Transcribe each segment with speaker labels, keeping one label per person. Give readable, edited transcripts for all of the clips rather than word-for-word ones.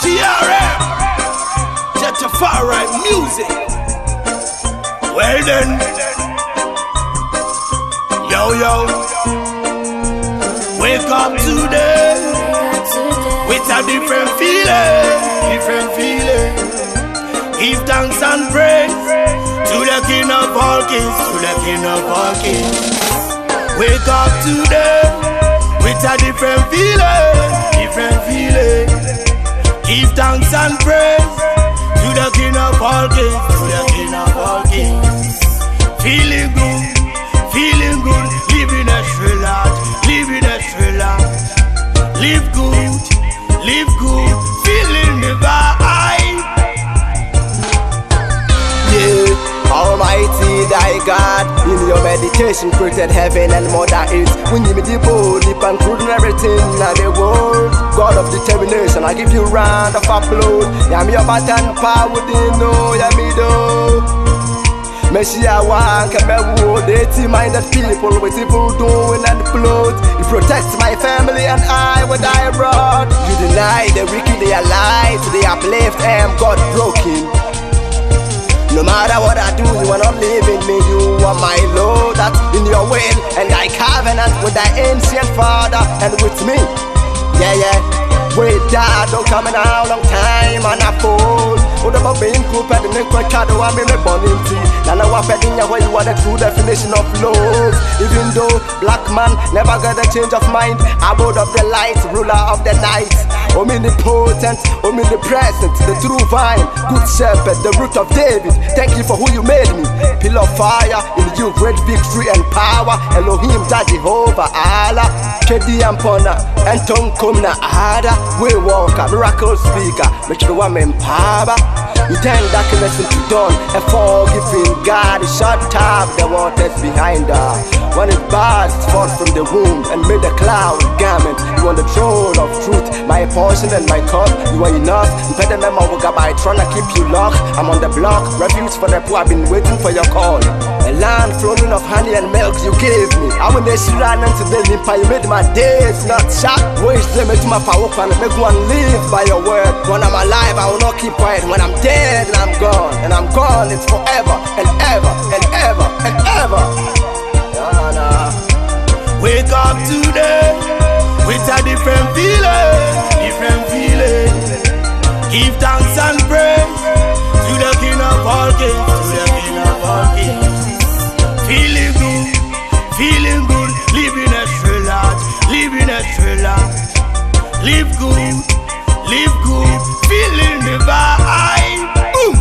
Speaker 1: TRM, Jetafari music. Well then, yo, wake up today with a different feeling. Give thanks and praise to the King of all kings, Wake up today with a different feeling. Give thanks and praise to the King of all kings, Feeling good, living a Sri Lanka, live good, feeling the vibe.
Speaker 2: Yeah, Almighty thy God, in your meditation created heaven and mother earth. When you meet the body and including everything in the world, God of determination, I give you a round of applause. Yeah, me about and power within know, yeah me do. Messiah one can be wood, dirty-minded people with evil doing and plot. You protect my family and I what I brought. You deny the wicked, they are lies, they uplift, I am God broken. No matter what I do, you are not leaving me, you are my Lord. That's in your will, and I covenant with thy ancient Father and with me. Yeah, wait, Dad, don't come in a long time and I fall. What about being cool, and then quite shadow, I'm in a bonnet. Now I'm peddling where you are the true definition of love. Even though black man never got a change of mind, abode of the light, ruler of the night, omnipotent, omnipresent, the true vine, good shepherd, the root of David. Thank you for who you made me. Pillar of fire, in you great victory and power. Elohim, Jehovah, Allah, Kedi Ampona, Anton Kumna, Ada, way walker, miracle speaker, make sure I'm in power. You turn darkness into dawn, a forgiving God. He shut up the waters behind her. When it burst forth from the womb and made a cloud garment, you on the throne of truth, my portion and my cup. You are enough. Impediment by trying to keep you locked. I'm on the block, refuge for the poor. I've been waiting for your call. A land flowing of honey and milk you gave me. I will let you run into the limpa. You made my days not sharp. Wish them to my power and make one live by your word. When I'm alive, I will not keep quiet. When I'm dead, and I'm gone, it's forever and ever and ever and ever.
Speaker 1: Wake up today with a different feeling. Give thanks and praise to the King of all kings, Feeling good, living a Sri Lanka, live good, feeling the vibe. Boom.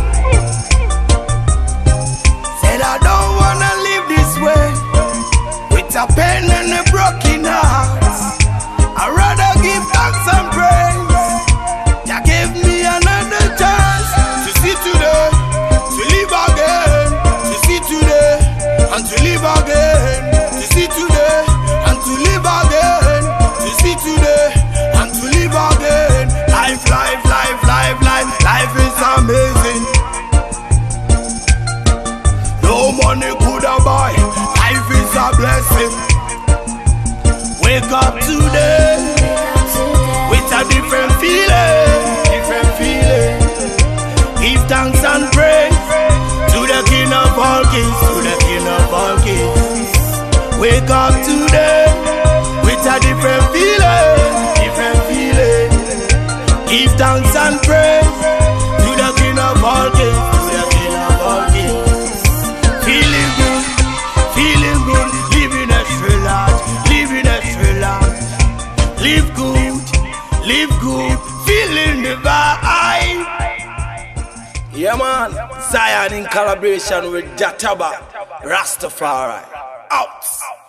Speaker 1: Said I don't wanna live this way with a pain and a broken heart. I'd rather give thanks and praise. You gave me another chance to see today, to live again, to see today and to live again, to see today and to live again, to see today and to live again. Life is amazing. No money could have buy. Life is a blessing. Wake up today with a different feeling. Give thanks and praise to the King of all kings, Wake up today with a different feeling. Give thanks and praise to the King of all kings, Feeling good, living a Sri Lanka, live good, feeling the vibe. Yeah man, Zion in collaboration with Jataba Rastafari. Out.